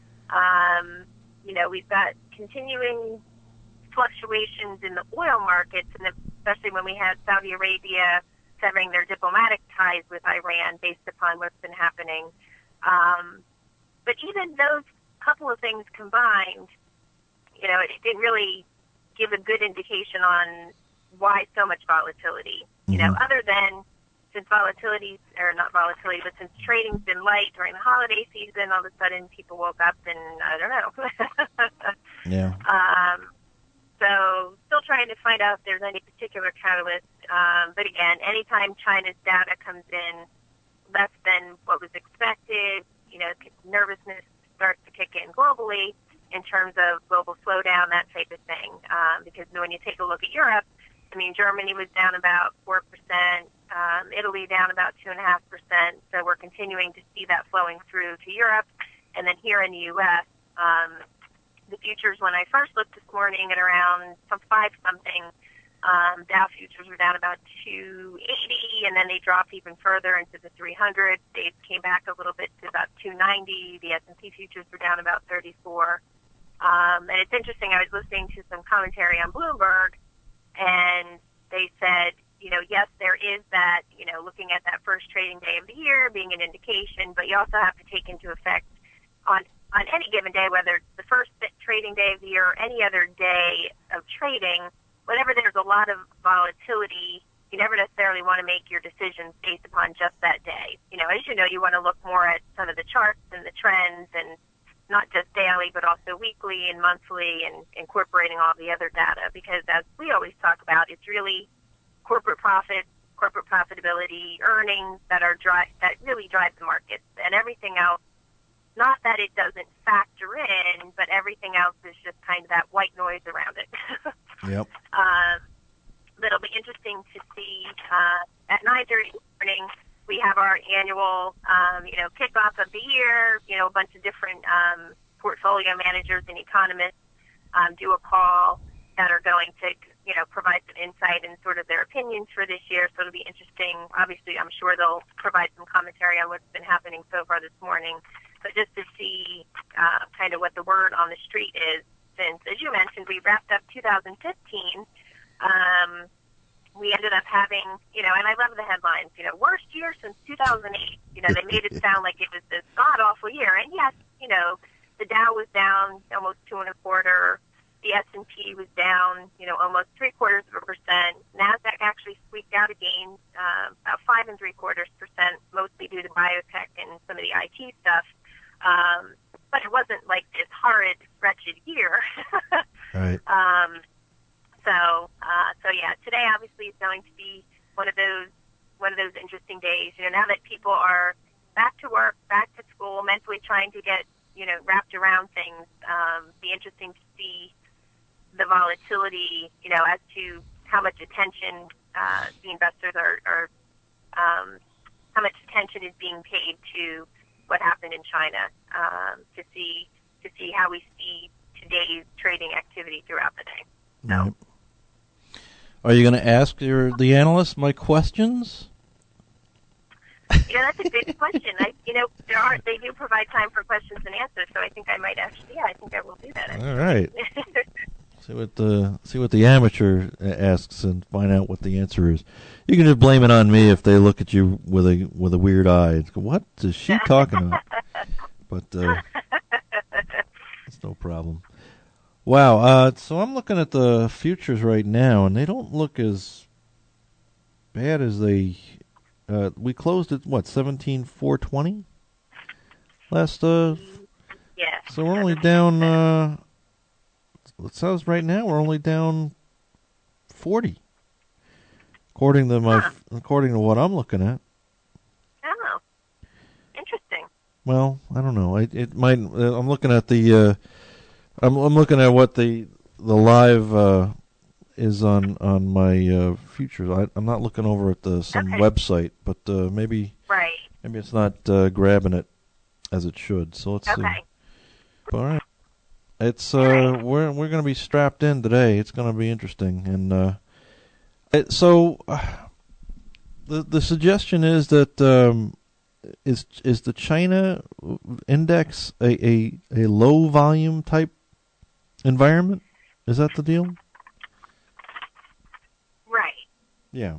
We've got continuing fluctuations in the oil markets, and especially when we had Saudi Arabia severing their diplomatic ties with Iran based upon what's been happening. But even those couple of things combined, it didn't really give a good indication on why so much volatility. Other than since since trading's been light during the holiday season, all of a sudden people woke up and I don't know. Yeah. So still trying to find out if there's any particular catalyst. But again, anytime China's data comes in less than what was expected, nervousness starts to kick in globally in terms of global slowdown, that type of thing. Because when you take a look at Europe, Germany was down about 4%, Italy down about 2.5%. So we're continuing to see that flowing through to Europe. And then here in the U.S., the futures, when I first looked this morning at around 5-something, Dow futures were down about 280, and then they dropped even further into the 300. They came back a little bit to about 290. The S&P futures were down about 34. And it's interesting, I was listening to some commentary on Bloomberg, and they said, yes, there is that, looking at that first trading day of the year being an indication, but you also have to take into effect on any given day, whether it's the first trading day of the year or any other day of trading, whenever there's a lot of volatility, you never necessarily want to make your decisions based upon just that day. As you know, you want to look more at some of the charts and the trends, and not just daily, but also weekly and monthly, and incorporating all the other data. Because as we always talk about, it's really corporate profit, corporate profitability, earnings that really drive the markets, and everything else. Not that it doesn't factor in, but everything else is just kind of that white noise around it. Yep. It'll be interesting to see at 9:30 in the morning. We have our annual, kickoff of the year. A bunch of different portfolio managers and economists do a call that are going to, provide some insight and sort of their opinions for this year. So it'll be interesting. Obviously, I'm sure they'll provide some commentary on what's been happening so far this morning. But just to see kind of what the word on the street is, since, as you mentioned, we wrapped up 2015. We ended up having, and I love the headlines, worst year since 2008. They made it sound like it was this god-awful year. And yes, the Dow was down almost 2.25%. The S&P was down, almost 0.75%. NASDAQ actually squeaked out a gain, about 5.75%, mostly due to biotech and some of the IT stuff. But it wasn't like this horrid, wretched year. Right. So yeah, today obviously is going to be one of those interesting days. Now that people are back to work, back to school, mentally trying to get wrapped around things, be interesting to see the volatility, as to how much attention the investors are how much attention is being paid to what happened in China, to see how we see today's trading activity throughout the day. So. Right. Are you going to ask the analysts my questions? That's a good question. They do provide time for questions and answers, so I think I might actually, I think I will do that. Actually. All right. See what the amateur asks and find out what the answer is. You can just blame it on me if they look at you with a weird eye. Go, what is she talking about? But it's no problem. Wow. So I'm looking at the futures right now, and they don't look as bad as they. We closed at what, 17,420 last. Yeah. So we're only down. It says right now we're only down 40, according to what I'm looking at. Oh, interesting. Well, I don't know. It might. I'm looking at the. I'm looking at what the live is on my futures. I'm not looking over at some website, but maybe it's not grabbing it as it should. So let's see. All right. It's we're going to be strapped in today. It's going to be interesting, and the suggestion is that is the China index a low volume type environment? Is that the deal? Right. Yeah.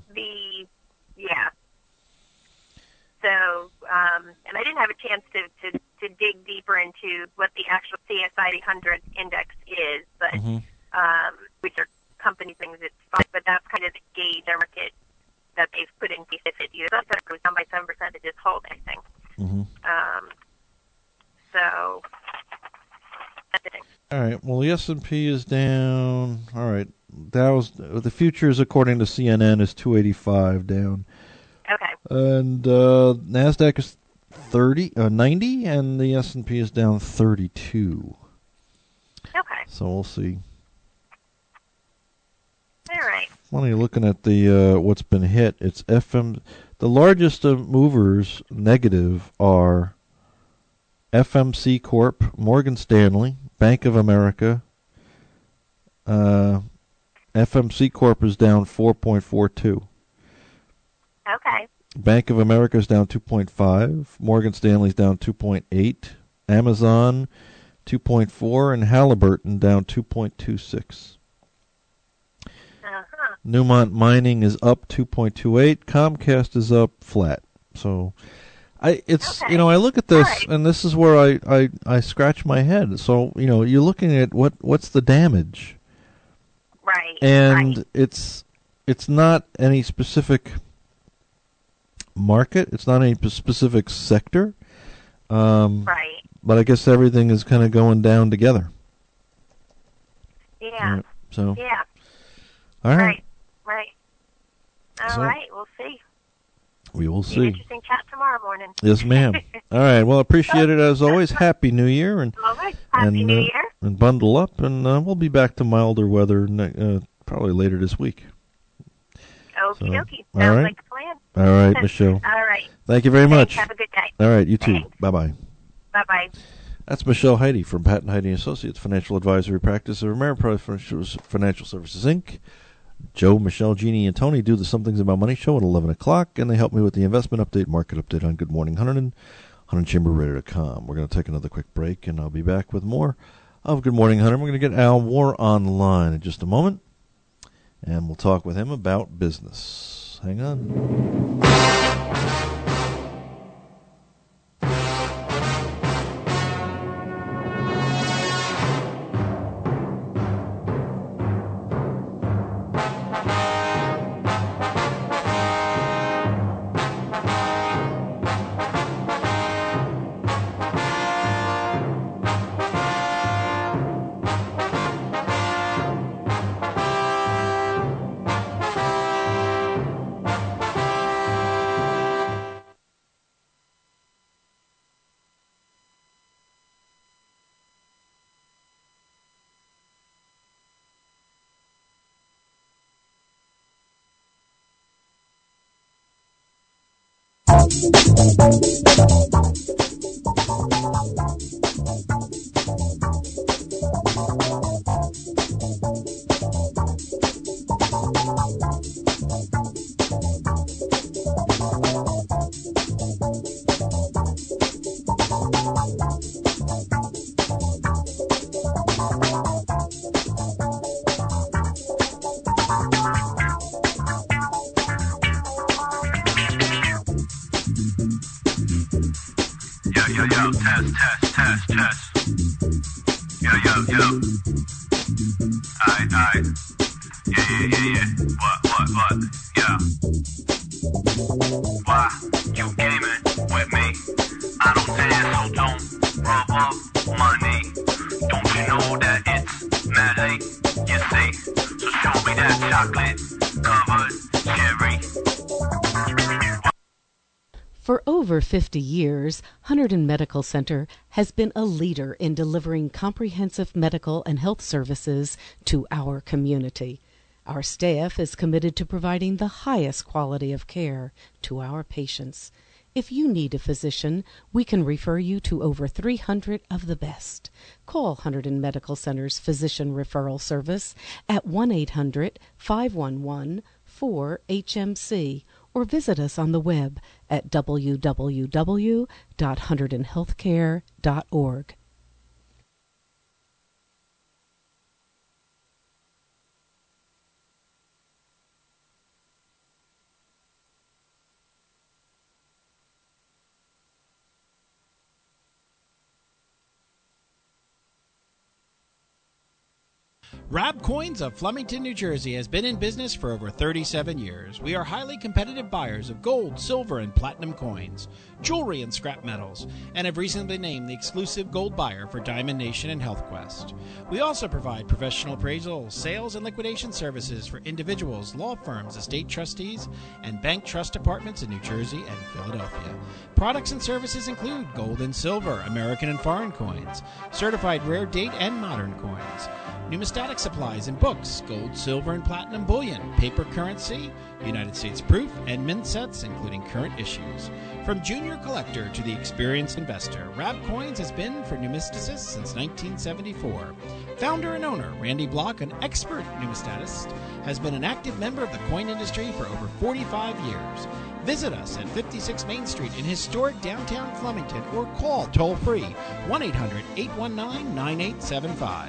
So, and I didn't have a chance to dig deeper into what the actual CSI 100 index is, but which are company things. It's fine, but that's kind of the gauge market that they've put in place. If it goes down by 7%, it just holds anything. So that's the thing. All right. Well, the S&P is down. All right. The futures, according to CNN, is 285 down. Okay. And Nasdaq is 90, and the S&P is down 32. Okay. So we'll see. All right. When you're looking at the what's been hit, it's FM. The largest movers negative are FMC Corp, Morgan Stanley, Bank of America. FMC Corp is down 4.42. Okay. Bank of America is down 2.5. Morgan Stanley's down 2.8. Amazon 2.4, and Halliburton down 2.26. Newmont Mining is up 2.28. Comcast is up flat. So, I look at this, and this is where I scratch my head. So, you're looking at what's the damage, right? And it's not any specific market. It's not any specific sector. Right. But I guess everything is kind of going down together. Yeah. Right, so. Yeah. All right. Right. All right. We'll see. We will Be see. an interesting chat tomorrow morning. Yes, ma'am. All right. Well, appreciate it as always. Happy New Year, and all right. Happy New Year. And bundle up, and we'll be back to milder weather probably later this week. Okie dokie. All Sounds right. like a plan. All right, Michelle. All right. Thank you very much. Have a good day. All right, you too. Bye-bye. Bye-bye. That's Michelle Heide from Patton Heide Associates, financial advisory practice of Ameriprise Financial Services, Inc. Joe, Michelle, Jeannie, and Tony do the Some Things About Money show at 11 o'clock, and they help me with the investment update, market update on Good Morning Huntington, HuntingtonChamberRadio.com. We're going to take another quick break, and I'll be back with more of Good Morning Huntington. We're going to get Al Moore on the line in just a moment, and we'll talk with him about business. Hang on. For over 50 years, Hunterdon Medical Center has been a leader in delivering comprehensive medical and health services to our community. Our staff is committed to providing the highest quality of care to our patients. If you need a physician, we can refer you to over 300 of the best. Call Hunterdon Medical Center's Physician Referral Service at 1-800-511-4HMC or visit us on the web at www.hunterdonhealthcare.org. Rab Coins of Flemington, New Jersey has been in business for over 37 years. We are highly competitive buyers of gold, silver, and platinum coins, jewelry, and scrap metals, and have recently been named the exclusive gold buyer for Diamond Nation and HealthQuest. We also provide professional appraisal, sales, and liquidation services for individuals, law firms, estate trustees, and bank trust departments in New Jersey and Philadelphia. Products and services include gold and silver, American and foreign coins, certified rare date and modern coins, numismatic supplies and books, gold, silver, and platinum bullion, paper currency, United States proof, and mint sets, including current issues. From junior collector to the experienced investor, Rab Coins has been for numisticists since 1974. Founder and owner Randy Block, an expert numismatist, has been an active member of the coin industry for over 45 years. Visit us at 56 Main Street in historic downtown Flemington or call toll-free 1-800-819-9875.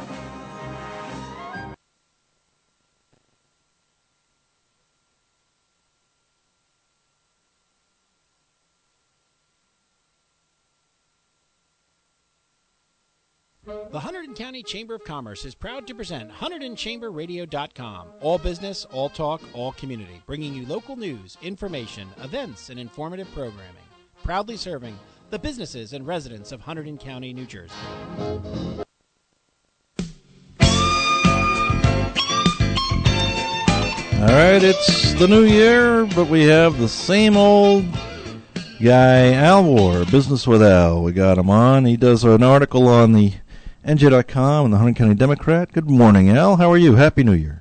The Hunterdon County Chamber of Commerce is proud to present HunterdonChamberRadio.com. All business, all talk, all community. Bringing you local news, information, events, and informative programming. Proudly serving the businesses and residents of Hunterdon County, New Jersey. All right, it's the new year, but we have the same old guy, Al War, Business with Al. We got him on. He does an article on the NJ.com and the Hunterdon County Democrat. Good morning, Al. How are you? Happy New Year.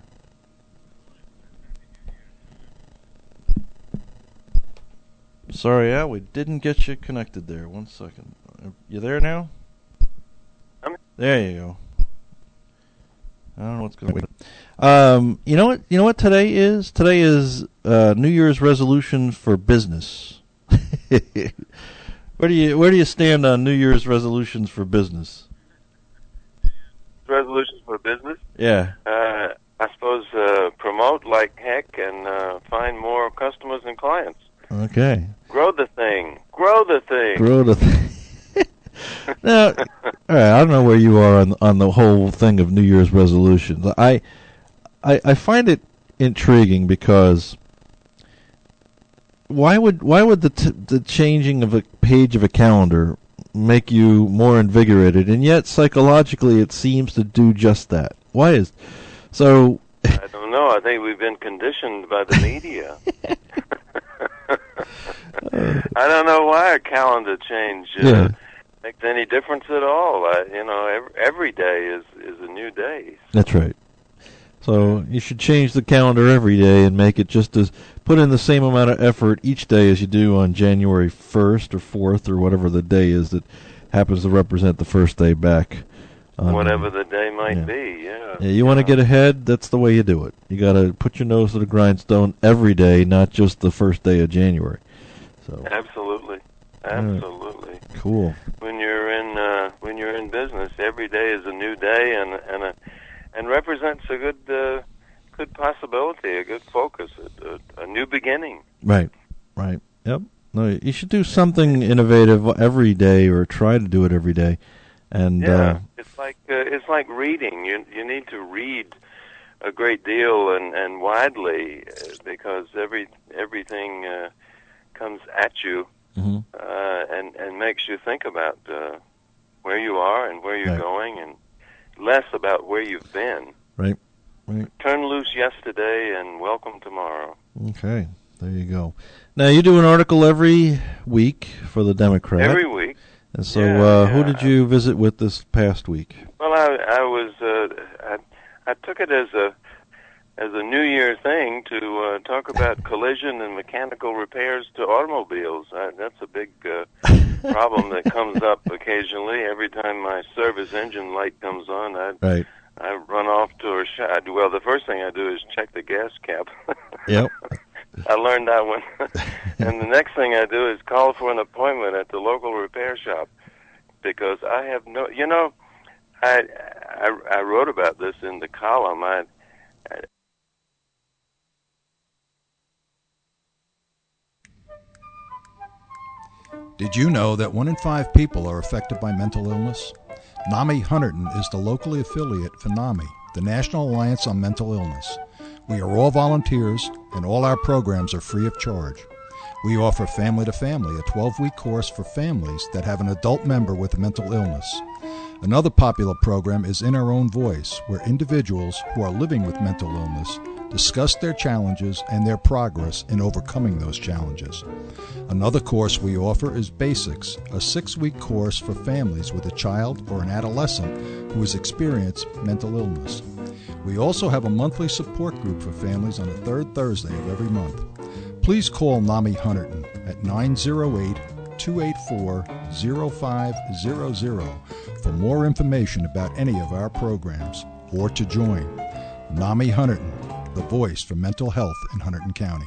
Sorry, Al, we didn't get you connected there. 1 second. You there now? There you go. I don't know what's going on. You know what today is? Today is New Year's resolutions for business. Where do you stand on New Year's resolutions for business? Resolutions for business? Yeah. I suppose promote like heck and find more customers and clients. Okay. Grow the thing. Grow the thing. Grow the thing. Now, all right, I don't know where you are on the whole thing of New Year's resolutions. I find it intriguing because why would the changing of a page of a calendar make you more invigorated, and yet psychologically it seems to do just that? Why is so? I don't know. I think we've been conditioned by the media. I don't know why a calendar change makes any difference at all. Every day is a new day. That's right. So you should change the calendar every day and make it just as put in the same amount of effort each day as you do on January 1st or 4th or whatever the day is that happens to represent the first day back. Whatever the day might be, yeah. Yeah, you want to get ahead, that's the way you do it. You got to put your nose to the grindstone every day, not just the first day of January. So absolutely. Cool. When you're in business, every day is a new day and represents a good possibility, a good focus, a new beginning. Right. Yep. No, you should do something innovative every day, or try to do it every day. And it's like reading. You need to read a great deal and widely because everything comes at you and makes you think about where you are and where you're going, and less about where you've been. Right. Turn loose yesterday and welcome tomorrow. Okay, there you go. Now, you do an article every week for the Democrat. Every week. And so who did you visit with this past week? Well, I was I took it as as a New Year thing to talk about collision and mechanical repairs to automobiles. That's a big problem that comes up occasionally. Every time my service engine light comes on, I run off to a shop. Well, the first thing I do is check the gas cap. Yep. I learned that one. And the next thing I do is call for an appointment at the local repair shop because I have no, you know, I wrote about this in the column. Did you know that 1 in 5 people are affected by mental illness? NAMI Hunterdon is the locally affiliate for NAMI, the National Alliance on Mental Illness. We are all volunteers, and all our programs are free of charge. We offer Family to Family, a 12-week course for families that have an adult member with a mental illness. Another popular program is In Our Own Voice, where individuals who are living with mental illness discuss their challenges and their progress in overcoming those challenges. Another course we offer is Basics, a 6-week course for families with a child or an adolescent who has experienced mental illness. We also have a monthly support group for families on the third Thursday of every month. Please call NAMI Hunterdon at 908-284-0500 for more information about any of our programs or to join. NAMI Hunterdon, the voice for mental health in Hunterdon County.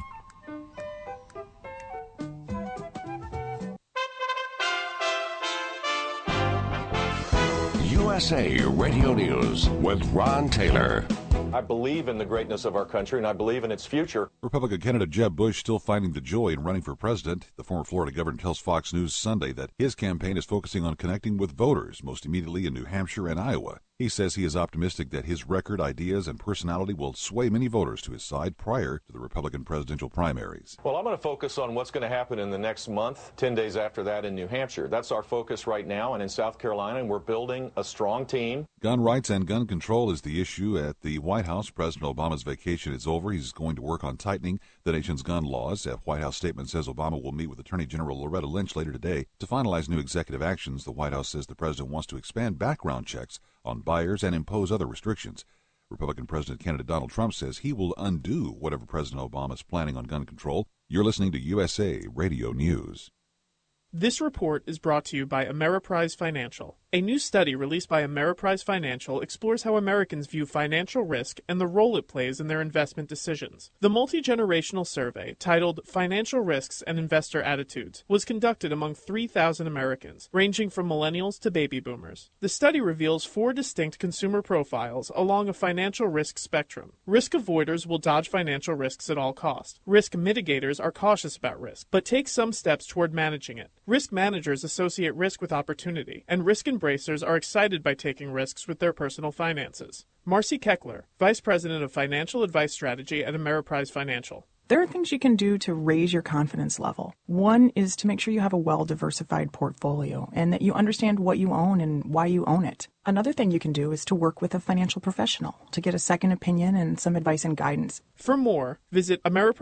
USA Radio News with Ron Taylor. I believe in the greatness of our country, and I believe in its future. Republican candidate Jeb Bush still finding the joy in running for president. The former Florida governor tells Fox News Sunday that his campaign is focusing on connecting with voters, most immediately in New Hampshire and Iowa. He says he is optimistic that his record, ideas, and personality will sway many voters to his side prior to the Republican presidential primaries. Well, I'm going to focus on what's going to happen in the next month, 10 days after that in New Hampshire. That's our focus right now, and in South Carolina, and we're building a strong team. Gun rights and gun control is the issue at the White House. President Obama's vacation is over. He's going to work on tightening the nation's gun laws. A White House statement says Obama will meet with Attorney General Loretta Lynch later today to finalize new executive actions. The White House says the president wants to expand background checks on buyers and impose other restrictions. Republican President candidate Donald Trump says he will undo whatever President Obama is planning on gun control. You're listening to USA Radio News. This report is brought to you by Ameriprise Financial. A new study released by Ameriprise Financial explores how Americans view financial risk and the role it plays in their investment decisions. The multi-generational survey, titled Financial Risks and Investor Attitudes, was conducted among 3,000 Americans, ranging from millennials to baby boomers. The study reveals 4 distinct consumer profiles along a financial risk spectrum. Risk avoiders will dodge financial risks at all costs. Risk mitigators are cautious about risk, but take some steps toward managing it. Risk managers associate risk with opportunity, and risk embracers are excited by taking risks with their personal finances. Marcy Keckler, Vice President of Financial Advice Strategy at Ameriprise Financial. There are things you can do to raise your confidence level. One is to make sure you have a well-diversified portfolio and that you understand what you own and why you own it. Another thing you can do is to work with a financial professional to get a second opinion and some advice and guidance. For more, visit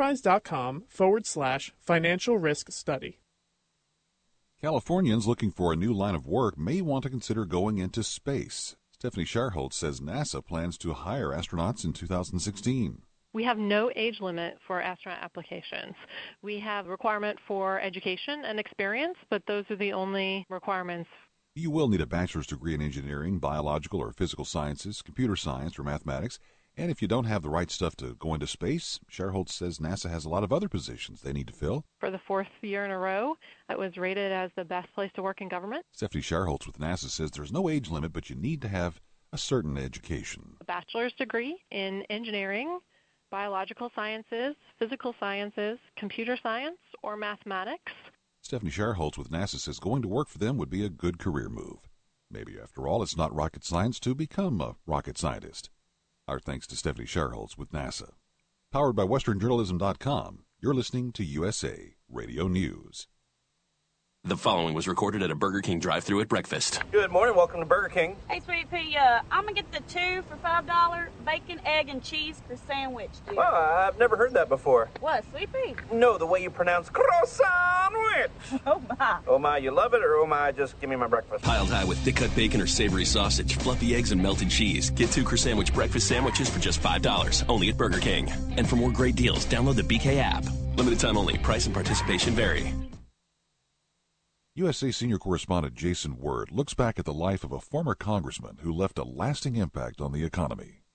ameriprise.com/financial risk study. Californians looking for a new line of work may want to consider going into space. Stephanie Sharholtz says NASA plans to hire astronauts in 2016. We have no age limit for astronaut applications. We have a requirement for education and experience, but those are the only requirements. You will need a bachelor's degree in engineering, biological or physical sciences, computer science, or mathematics. And if you don't have the right stuff to go into space, Sharholtz says NASA has a lot of other positions they need to fill. For the 4th year in a row, it was rated as the best place to work in government. Stephanie Sharholtz with NASA says there's no age limit, but you need to have a certain education. A bachelor's degree in engineering, biological sciences, physical sciences, computer science, or mathematics. Stephanie Sharholtz with NASA says going to work for them would be a good career move. Maybe after all, it's not rocket science to become a rocket scientist. Our thanks to Stephanie Sharholtz with NASA. Powered by WesternJournalism.com, you're listening to USA Radio News. The following was recorded at a Burger King drive-thru at breakfast. Good morning. Welcome to Burger King. Hey, Sweet Pea, I'm going to get the 2 for $5 bacon, egg, and cheese for sandwich, dude. Well, I've never heard that before. What, Sweet Pea? No, the way you pronounce croissant. Oh, my. Oh, my, you love it, or oh, my, just give me my breakfast. Piled high with thick-cut bacon or savory sausage, fluffy eggs, and melted cheese. Get 2 Croissant breakfast sandwiches for just $5, only at Burger King. And for more great deals, download the BK app. Limited time only. Price and participation vary. USA senior correspondent Jason Word looks back at the life of a former congressman who left a lasting impact on the economy.